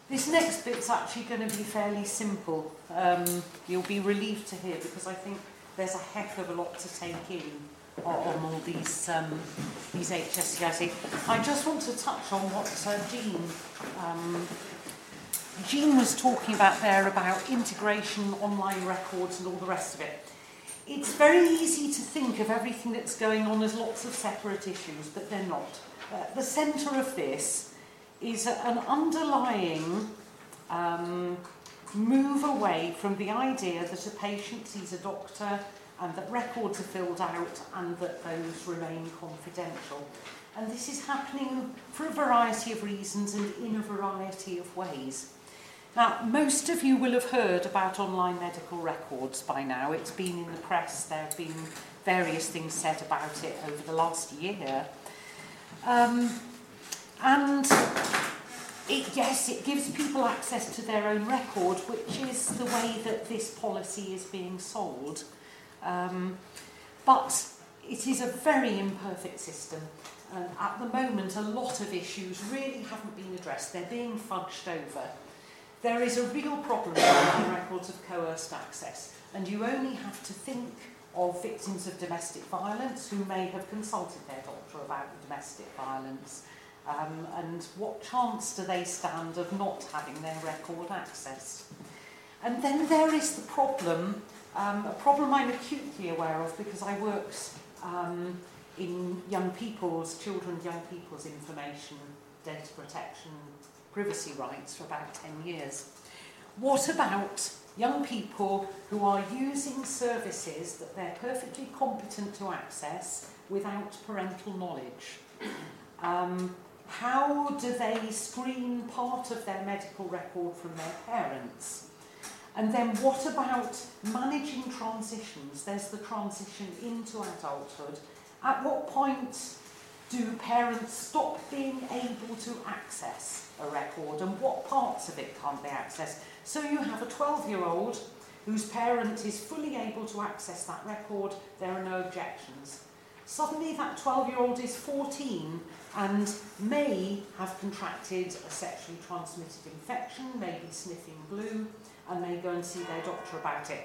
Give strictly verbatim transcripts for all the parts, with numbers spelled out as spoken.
This next bit's actually going to be fairly simple. Um, you'll be relieved to hear, because I think there's a heck of a lot to take in on, on all these um, these H S C I C. I just want to touch on what uh, Jean um, Jean was talking about there about integration, online records and all the rest of it. It's very easy to think of everything that's going on as lots of separate issues, but they're not. Uh, the centre of this is an underlying um, move away from the idea that a patient sees a doctor and that records are filled out and that those remain confidential. And this is happening for a variety of reasons and in a variety of ways. Now, most of you will have heard about online medical records by now. It's been in the press. There have been various things said about it over the last year. Um, and it, yes, it gives people access to their own record, which is the way that this policy is being sold. Um, but it is a very imperfect system. And at the moment, a lot of issues really haven't been addressed. They're being fudged over. There is a real problem with online records of coerced access, and you only have to think of victims of domestic violence who may have consulted their doctor about the domestic violence, um, and what chance do they stand of not having their record accessed. And then there is the problem, um, a problem I'm acutely aware of because I worked um, in young people's, children, young people's information, data protection, privacy rights for about ten years. What about young people who are using services that they're perfectly competent to access without parental knowledge? Um, how do they screen part of their medical record from their parents? And then what about managing transitions? There's the transition into adulthood. At what point do parents stop being able to access a record, and what parts of it can't they access? So you have a twelve-year-old whose parent is fully able to access that record, there are no objections. Suddenly that twelve-year-old is fourteen and may have contracted a sexually transmitted infection, may be sniffing glue, and may go and see their doctor about it.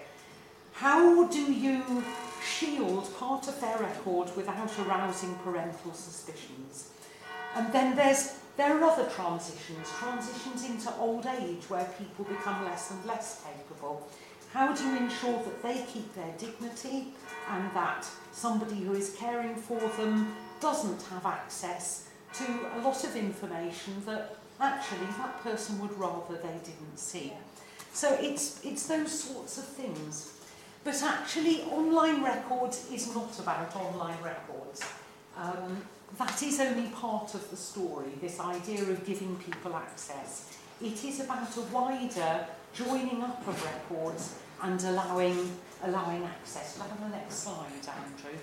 How do you shield part of their record without arousing parental suspicions? And then there's there are other transitions, transitions into old age where people become less and less capable. How do you ensure that they keep their dignity and that somebody who is caring for them doesn't have access to a lot of information that actually that person would rather they didn't see? So it's, it's those sorts of things. But actually, online records is not about online records. Um, that is only part of the story, this idea of giving people access. It is about a wider joining up of records and allowing, allowing access. Can I have the next slide, Andrew?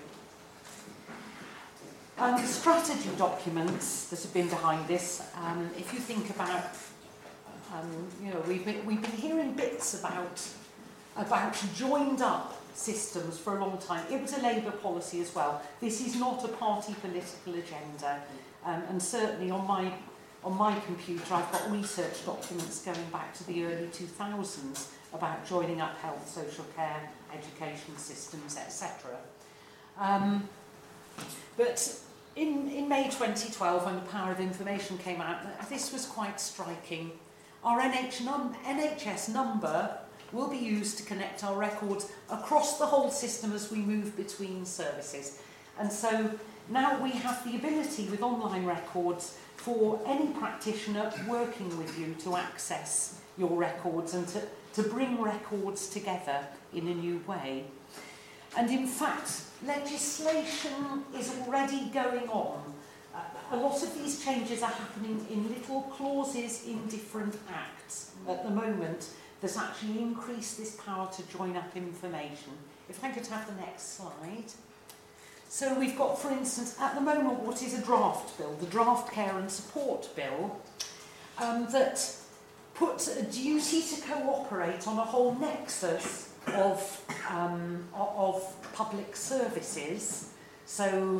Um, the strategy documents that have been behind this, um, if you think about, um, you know, we've been, we've been hearing bits about about joined up systems for a long time. It was a Labour policy as well. This is not a party political agenda, um, and certainly on my on my computer I've got research documents going back to the early two thousands about joining up health, social care, education systems, et cetera. Um, but in, in May twenty twelve, when the Power of Information came out, this was quite striking. Our N H S number will be used to connect our records across the whole system as we move between services. And so now we have the ability with online records for any practitioner working with you to access your records and to, to bring records together in a new way. And in fact, legislation is already going on. Uh, a lot of these changes are happening in little clauses in different acts at the moment that actually increase this power to join up information. If I could have the next slide. So we've got, for instance, at the moment, what is a draft bill, the Draft Care and Support Bill, um, that puts a duty to cooperate on a whole nexus of, um, of public services. So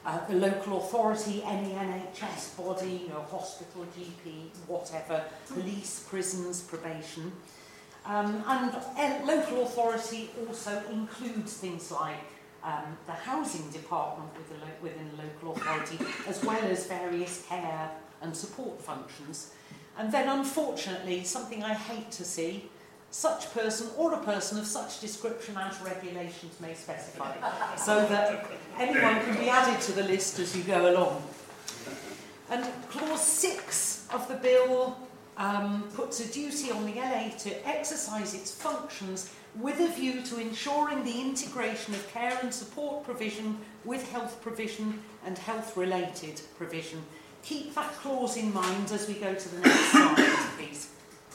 uh, the local authority, any N H S body, you know, hospital, G P, whatever, police, prisons, probation. Um, and uh, local authority also includes things like um, the housing department within, lo within the local authority, as well as various care and support functions. And then, unfortunately, something I hate to see, such person or a person of such description as regulations may specify, so that anyone can be added to the list as you go along. And clause six of the bill um, puts a duty on the L A to exercise its functions with a view to ensuring the integration of care and support provision with health provision and health-related provision. Keep that clause in mind as we go to the next slide, please.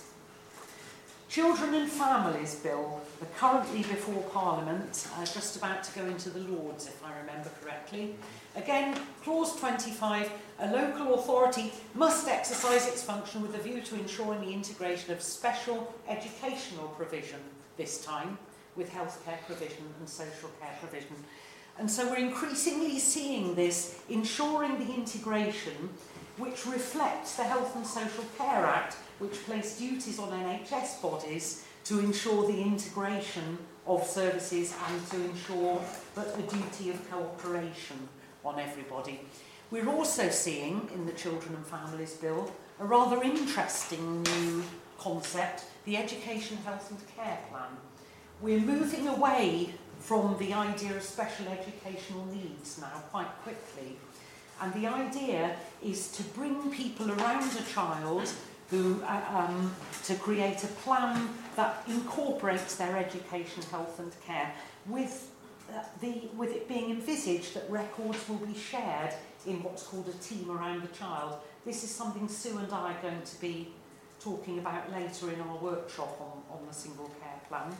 Children and Families Bill, currently before Parliament, uh, just about to go into the Lords, if I remember correctly. Again, clause twenty-five, a local authority must exercise its function with a view to ensuring the integration of special educational provision, this time, with healthcare provision and social care provision. And so we're increasingly seeing this ensuring the integration, which reflects the Health and Social Care Act, which placed duties on N H S bodies to ensure the integration of services and to ensure that a duty of cooperation on everybody. We're also seeing in the Children and Families Bill a rather interesting new concept, the Education, Health and Care Plan. We're moving away from the idea of special educational needs now quite quickly. And the idea is to bring people around a child who, uh, um, to create a plan that incorporates their education, health and care, with, uh, the, with it being envisaged that records will be shared in what's called a team around the child. This is something Sue and I are going to be talking about later in our workshop on, on the single care plan.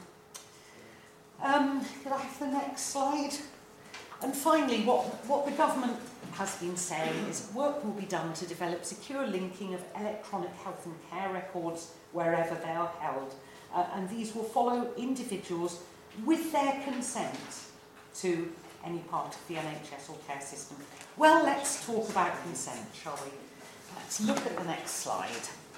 Um, could I have the next slide? And finally, what, what the government has been saying is work will be done to develop secure linking of electronic health and care records wherever they are held. Uh, and these will follow individuals with their consent to any part of the N H S or care system. Well, let's talk about consent, shall we? Let's look at the next slide.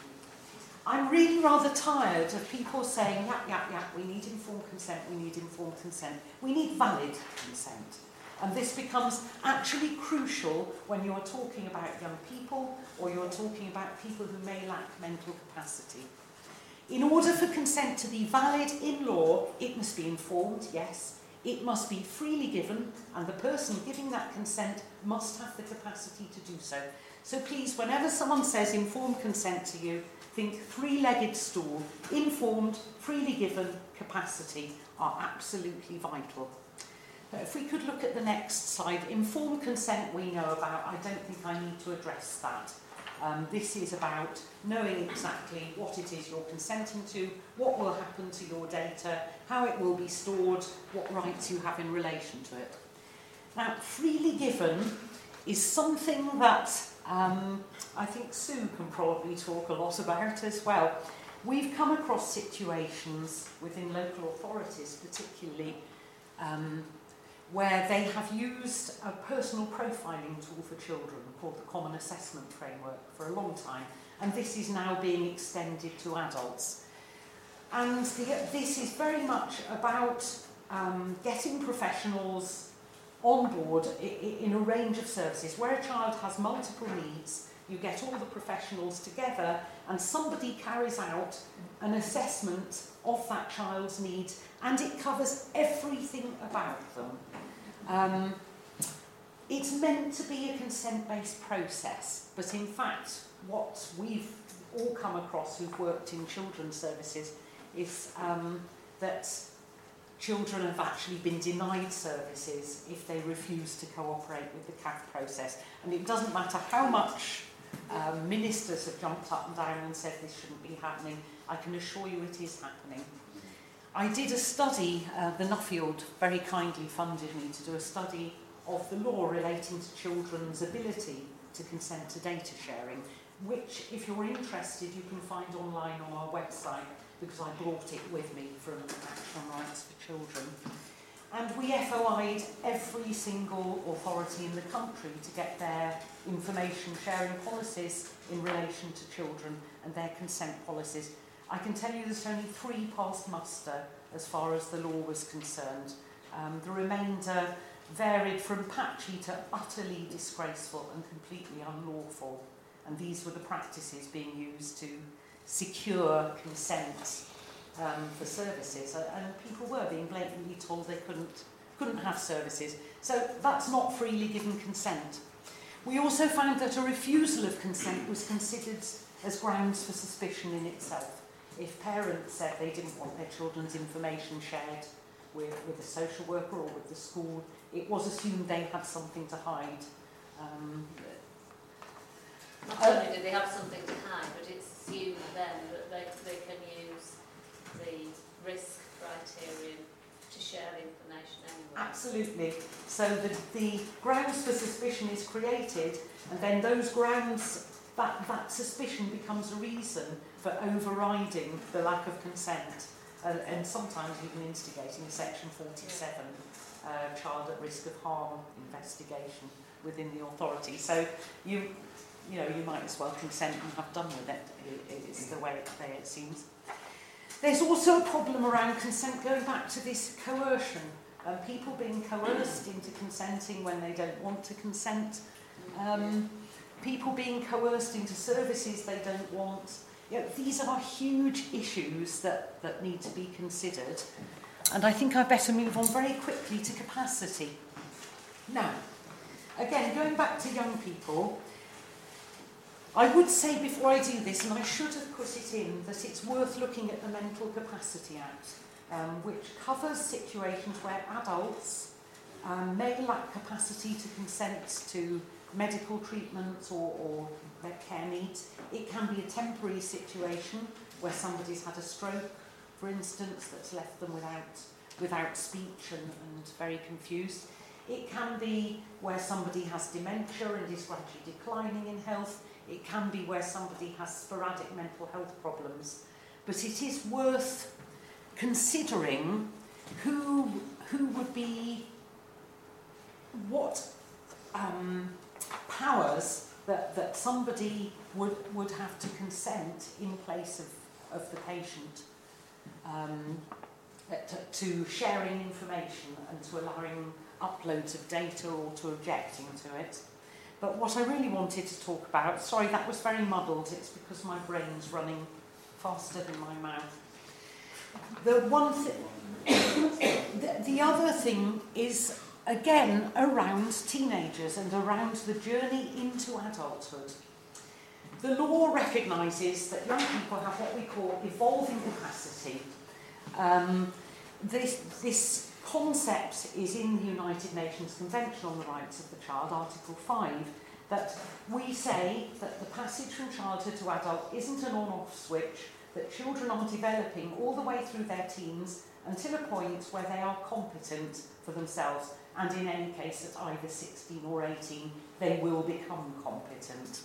I'm really rather tired of people saying, yeah, yeah, yeah, we need informed consent, we need informed consent. We need valid consent. And this becomes actually crucial when you are talking about young people or you're talking about people who may lack mental capacity. In order for consent to be valid in law, it must be informed, yes. It must be freely given, and the person giving that consent must have the capacity to do so. So please, whenever someone says informed consent to you, think three-legged stool. Informed, freely given, capacity are absolutely vital. If we could look at the next slide, informed consent we know about. I don't think I need to address that. Um, this is about knowing exactly what it is you're consenting to, what will happen to your data, how it will be stored, what rights you have in relation to it. Now, freely given is something that um, I think Sue can probably talk a lot about as well. We've come across situations within local authorities, particularly, um, where they have used a personal profiling tool for children called the Common Assessment Framework for a long time, and this is now being extended to adults. And the, this is very much about um, getting professionals on board in a range of services. Where a child has multiple needs, you get all the professionals together and somebody carries out an assessment of that child's needs, and it covers everything about them. Um, it's meant to be a consent-based process, but in fact what we've all come across who've worked in children's services is um, that children have actually been denied services if they refuse to cooperate with the C A F process. And it doesn't matter how much um, ministers have jumped up and down and said this shouldn't be happening, I can assure you it is happening. I did a study, uh, the Nuffield very kindly funded me to do a study of the law relating to children's ability to consent to data sharing, which, if you're interested, you can find online on our website, because I brought it with me from Action on Rights for Children. And we F O I'd every single authority in the country to get their information sharing policies in relation to children and their consent policies. I can tell you there's only three passed muster as far as the law was concerned. Um, the remainder varied from patchy to utterly disgraceful and completely unlawful. And these were the practices being used to secure consent um, for services. And people were being blatantly told they couldn't, couldn't have services. So that's not freely given consent. We also found that a refusal of consent was considered as grounds for suspicion in itself. If parents said they didn't want their children's information shared with, with a social worker or with the school, it was assumed they had something to hide. Um, Not only do they have something to hide, but it's assumed then that they, they can use the risk criterion to share information anyway. Absolutely. So the, the grounds for suspicion is created, and then those grounds, that, that suspicion becomes a reason for overriding the lack of consent, uh, and sometimes even instigating a Section forty-seven uh, child at risk of harm investigation within the authority. So you, you know, you might as well consent and have done with it. It it's the way it, it seems. There's also a problem around consent going back to this coercion, and people being coerced into consenting when they don't want to consent, um, people being coerced into services they don't want. You know, these are huge issues that, that need to be considered, and I think I'd better move on very quickly to capacity. Now, again, going back to young people, I would say before I do this, and I should have put it in, that it's worth looking at the Mental Capacity Act, um, which covers situations where adults um, may lack capacity to consent to medical treatments or, or their care needs. It can be a temporary situation where somebody's had a stroke, for instance, that's left them without, without speech and, and very confused. It can be where somebody has dementia and is gradually declining in health. It can be where somebody has sporadic mental health problems. But it is worth considering who, who would be, what um, powers that, that somebody would, would have to consent in place of, of the patient um, to, to sharing information and to allowing uploads of data or to objecting to it. But what I really wanted to talk about, sorry, that was very muddled, it's because my brain's running faster than my mouth. The one thing, the, the other thing is, again, around teenagers and around the journey into adulthood. The law recognises that young people have what we call evolving capacity. Um, this, this concept is in the United Nations Convention on the Rights of the Child, Article five, that we say that the passage from childhood to adult isn't an on-off switch, that children are developing all the way through their teens until a point where they are competent for themselves, and in any case at either sixteen or eighteen they will become competent.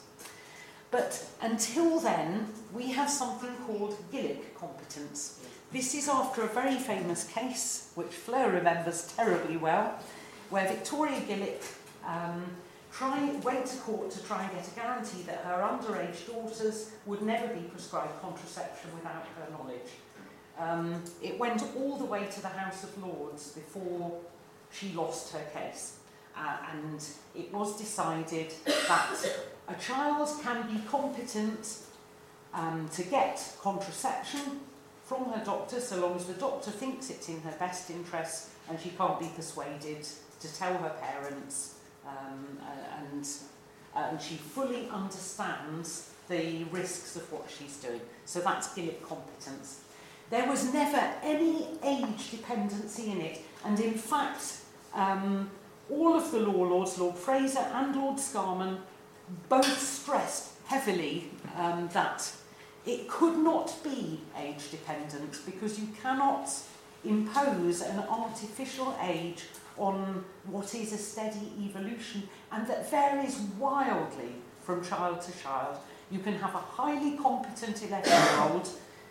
But until then, we have something called Gillick competence. This is after a very famous case, which Fleur remembers terribly well, where Victoria Gillick um, try, went to court to try and get a guarantee that her underage daughters would never be prescribed contraception without her knowledge. Um, it went all the way to the House of Lords before she lost her case. Uh, and it was decided that a child can be competent um, to get contraception from her doctor, so long as the doctor thinks it's in her best interest and she can't be persuaded to tell her parents, um, and, uh, and she fully understands the risks of what she's doing. So that's Gillick competence. There was never any age dependency in it, and in fact, um, all of the law lords, Lord Fraser and Lord Scarman, both stressed heavily um, that it could not be age dependent, because you cannot impose an artificial age on what is a steady evolution and that varies wildly from child to child. You can have a highly competent eleven-year-old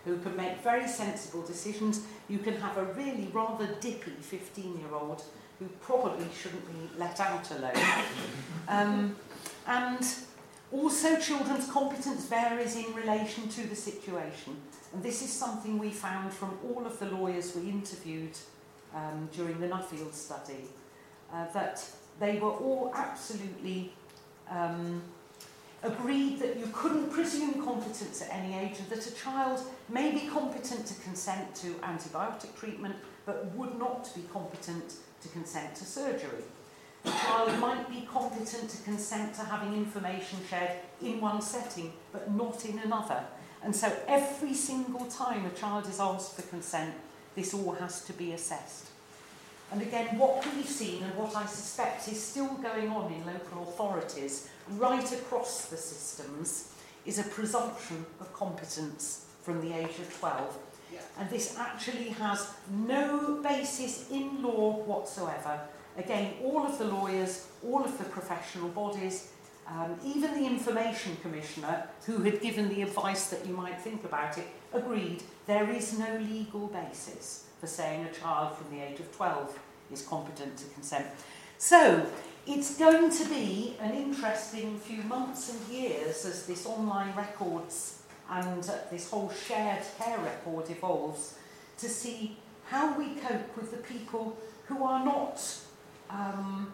who can make very sensible decisions. You can have a really rather dippy fifteen-year-old who probably shouldn't be let out alone. Um, and also children's competence varies in relation to the situation. And this is something we found from all of the lawyers we interviewed um, during the Nuffield study, uh, that they were all absolutely um, agreed that you couldn't presume competence at any age, and that a child may be competent to consent to antibiotic treatment, but would not be competent to consent to surgery. A child might be competent to consent to having information shared in one setting, but not in another. And so every single time a child is asked for consent, this all has to be assessed. And again, what we've seen, and what I suspect is still going on in local authorities right across the systems, is a presumption of competence from the age of twelve. Yeah. And this actually has no basis in law whatsoever. Again, all of the lawyers, all of the professional bodies, um, even the Information Commissioner, who had given the advice that you might think about it, agreed there is no legal basis for saying a child from the age of twelve is competent to consent. So, it's going to be an interesting few months and years as this online records and uh, this whole shared care record evolves, to see how we cope with the people who are not, um,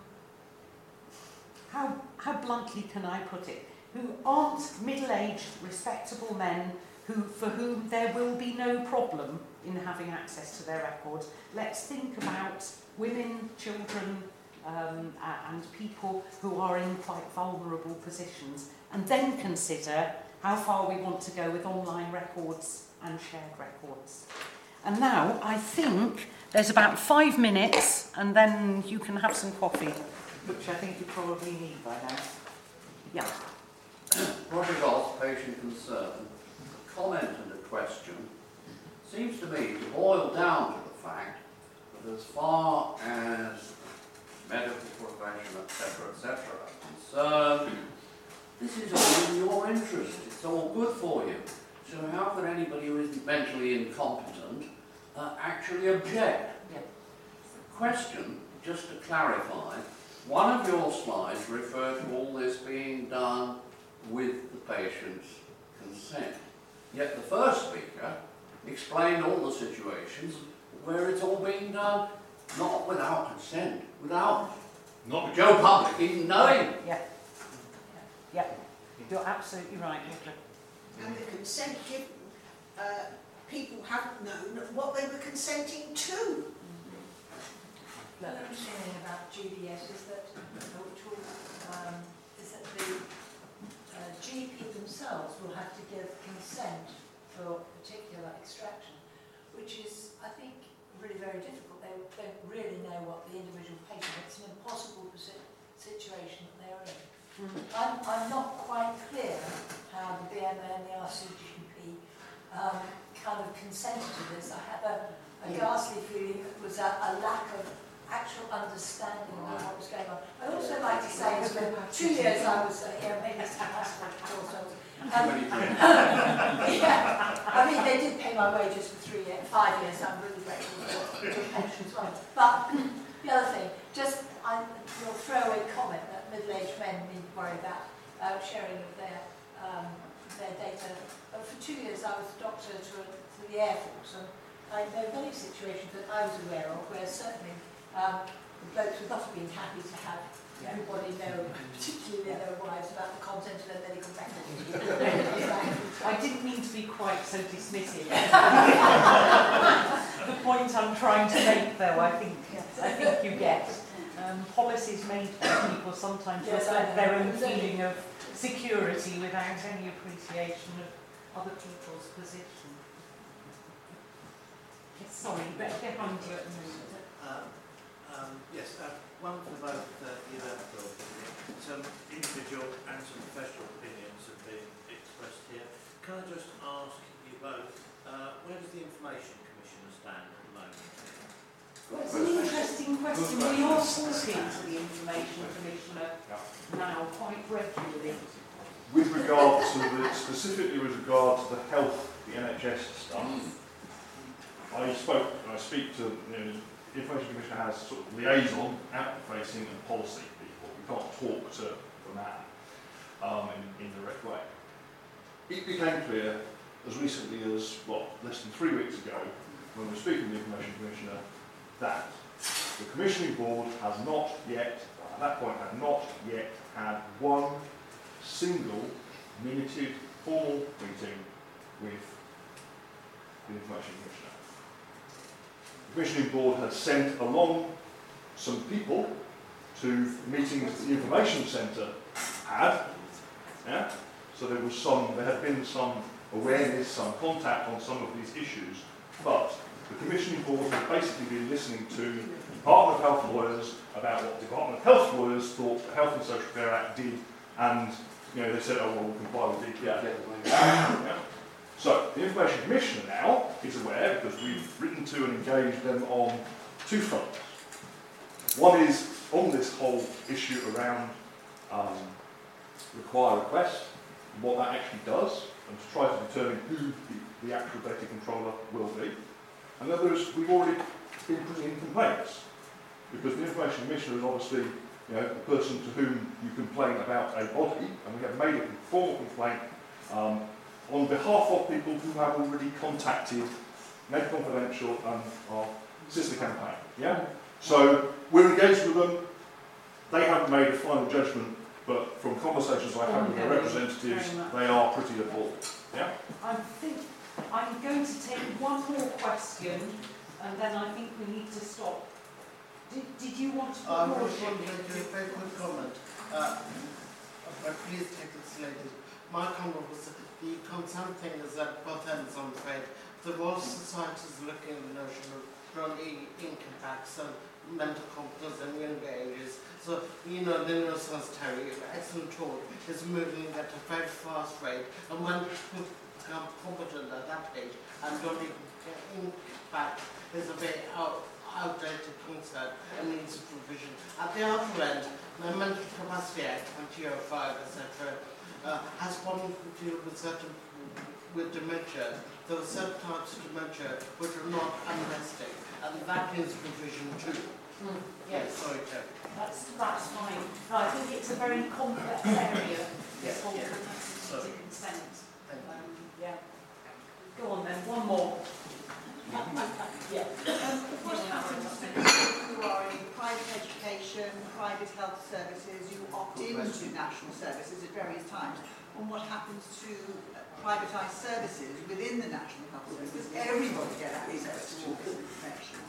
how, how bluntly can I put it, who aren't middle-aged, respectable men who, for whom there will be no problem in having access to their records. Let's think about women, children, um, and people who are in quite vulnerable positions, and then consider how far we want to go with online records and shared records. And now, I think there's about five minutes, and then you can have some coffee, which I think you probably need by now. Yeah. Roger Goss, patient concern. A comment and a question seems to me to boil down to the fact that as far as medical profession, et cetera, et cetera, concerned, this is all in your interest. It's all good for you. So how could anybody who isn't mentally incompetent uh, actually object? Yeah. Question, just to clarify, one of your slides referred to all this being done with the patient's consent. Yet the first speaker explained all the situations where it's all being done not without consent, without not Joe Public even knowing. Yeah. Yeah. You're absolutely right, Nicola. And the consent given, uh, people haven't known what they were consenting to. The understanding about G D S is that, which will, um, is that the uh, G P themselves will have to give consent for a particular extraction, which is, I think, really very difficult. They don't really know what the individual patient, it's an impossible situation that they are in. Mm-hmm. I'm, I'm not quite clear how the B M A and the R C G P um, kind of consented to this. I have a, a ghastly feeling that it was a, a lack of actual understanding of what was going on. I'd also like to say that for two years I was uh, here, maybe it's impossible to call so. Um, yeah, I mean they did pay my wages for three years, five years. I'm really grateful for the pension as well. But the other thing, just I will throw away comment that middle-aged men need to worry about uh, sharing of their um, their data. But for two years I was a doctor to, a, to the Air Force, and I know many situations that I was aware of where certainly um, the blokes would not have been happy to have everybody know, particularly their wives, about the content of their medical records. I didn't mean to be quite so dismissive. The point I'm trying to make, though, I think I think you get. Um, policies made by people sometimes yes, reflect their own feeling of security without any appreciation of other people's position. Yes, sorry, but behind you at the moment. Um, um, yes, uh, one for both uh, you and Phil. Some individual and some professional opinions have been expressed here. Can I just ask you both, uh, where does the Information Commissioner stand at the moment? Well, it's an interesting question. We are talking to the Information Commissioner now quite regularly. With regard to the, specifically with regard to the health the N H S stuff, I spoke, I speak to, you know, the Information Commissioner has sort of liaison, outward-facing and policy people. We can't talk to the man um, in in a direct way. It became clear as recently as, what, less than three weeks ago, when we were speaking to the Information Commissioner, that the Commissioning Board has not yet, at that point, had not yet had one single minuted formal meeting with the Information Commissioner. The Commissioning Board had sent along some people to meetings that the Information Centre had, yeah? So there was some, there had been some awareness, some contact on some of these issues, but the Commissioning Board had basically been listening to Department of Health lawyers about what Department of Health lawyers thought the Health and Social Care Act did, and you know, they said, oh, well, we'll comply with D P A. Yeah. So, the Information Commissioner now is aware, because we've written to and engaged them on two fronts. One is on this whole issue around um, require request, and what that actually does, and to try to determine who the, the actual data controller will be. And the other is, we've already been putting in complaints, because the Information Commissioner is obviously, you know, the person to whom you complain about a body, and we have made a formal complaint um, on behalf of people who have already contacted Med Confidential and our sister campaign. Yeah? So we're engaged with them. They haven't made a final judgment, but from conversations I've had with their representatives, they are pretty appalled. Yeah? I think I'm going to take one more question, and then I think we need to stop. Did, did you want to put I'm more just going to make a very quick comment, uh, but please take it slated. My comment was that the concern thing is that both ends, I'm afraid. The Royal Society is looking at the notion of early income tax and mental competence in younger ages. So, you know, the neuroscience-Terry, excellent tool, is moving at a very fast rate, and when people become competent at that age and don't even get impact, is a very out, outdated concept and needs provision. At the other end, the Mental Capacity Act, twenty oh five, et cetera, uh, has one to deal with certain with dementia. There are certain types of dementia which are not unresting, and that needs provision too. Mm, yes. Sorry, Terry. That's, that's fine. No, I think it's a very complex area, this Yeah, whole yeah. capacity to consent. Thank you. Um, yeah. Go on then, one more. Yeah. Um, what happens to people who are in private education, private health services, you opt into national services at various times, and what happens to uh, privatised services within the national health service? Does everybody get access to all this information?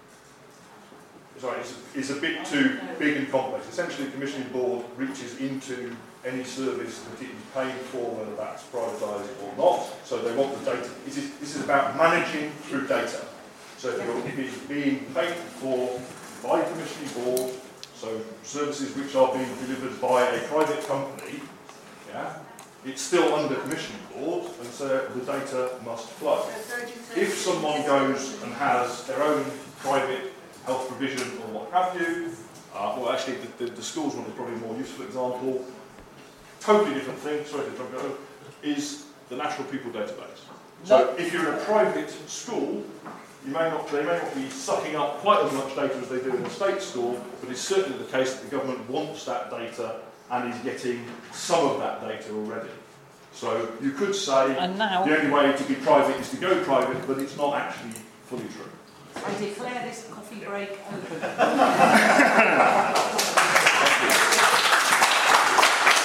Sorry, it's, it's a bit too big and complex. Essentially, the Commissioning Board reaches into any service that it is paid for, whether that's privatised or not. So they want the data. This is, this is about managing through data. So if, you're, if it's being paid for by the Commissioning Board, so services which are being delivered by a private company, yeah, it's still under Commissioning Board, and so the data must flow. If someone goes and has their own private health provision or what have you, uh, well actually the, the, the schools one is probably a more useful example, totally different thing, sorry to jump over, is the National Pupil Database. So if you're in a private school, you may not, they may not be sucking up quite as much data as they do in a state school, but it's certainly the case that the government wants that data and is getting some of that data already. So you could say And now, the only way to be private is to go private, but it's not actually fully true. I declare this coffee break open.